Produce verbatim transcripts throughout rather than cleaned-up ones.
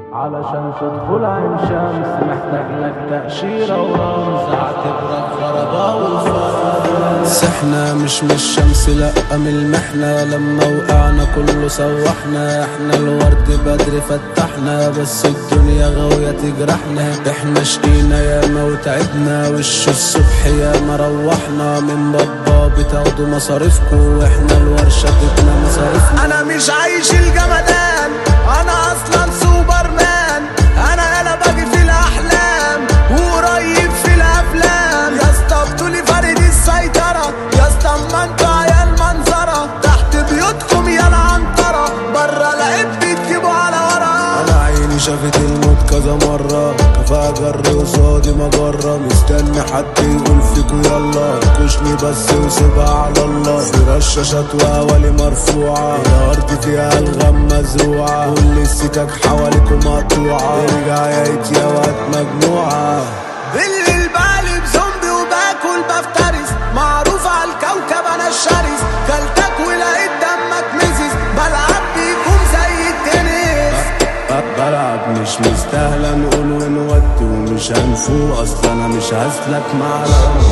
علشان تدخل عين شمس محتاج لك تأشيرة ورمز، اعتبرك غرباء والفرز. احنا مش من الشمس لأ من المحنة، لما وقعنا كله سوحنا. احنا الورد بدري فتحنا، بس الدنيا غاوية تجرحنا. احنا شقينا ياما وتعبنا، وش الصبح ياما روحنا. من بابا بتاخدوا مصاريفكوا، واحنا الورشة تبنى مصاريفنا. انا مش عايش الجمدان، انا اصلا سوبرمان. انا انا باجي في الاحلام وقريب في الافلام. يا اسطى بتقولي فرد السيطرة، يا اسطى اما انتوا عيال منظرة. تحت بيوتكم يا العنطرة، برا لعب بتجيبوا على ورا. انا عيني شافت الموت كذا مرة، كفاها جري قصادي مجرة. مستني حد يقول فيكوا يلا، كشني بس وسيبها على الله. في رشاشات وأوالي مرفوعة، الأرض فيها ألغام مزروعة. كل السكك حواليكوا مقطوعة، ارجع يا يا وقت مجموعة. بالليل بقلب زومبي وباكل بفترس، معروف على الكوكب انا الشرس. كلتك ولقيت دمك مزز، بلعب بيكم زي التنس. بلعب مش مستاهلة نقول ونودي، ومش هنفوق اصل انا مش هسلك معانا.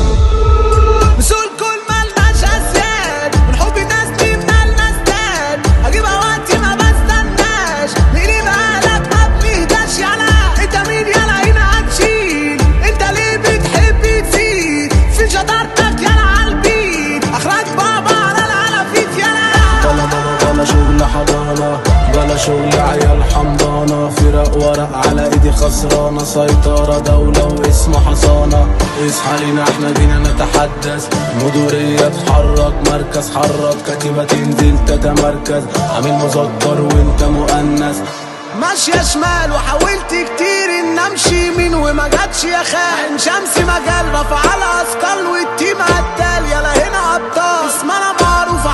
مسؤول كل مالناش اسياد، من حب الناس دي مالنا استاد. اجيبها وقتي ما بستناش، مين بقالك ما بنهداش. يلا انت مين يلا هنا هتشيل، انت ليه بتحب تزيد في شطارتك يلا عالبيت. اخرج بابا على العلافيت يلا. بلا بلا بلا شغل حضانة، بلا شغل عيال حمضانة. فرق ورق على ايدي خسرانة، سيطرة دولة واسمه حصانة. اصحى لينا احنا جينا نتحدث، مدورية اتحرك، مركز حرك، كتيبة تنزل تتمركز. عامل مذكر وانت مؤنث، ماشية شمال وحاولت كتير ان امشي يمين وما جاتش يا خاين. شمسي مجال رفع على اثقال والتيم قتال، يلا هنا ابطال. اسمنا معروف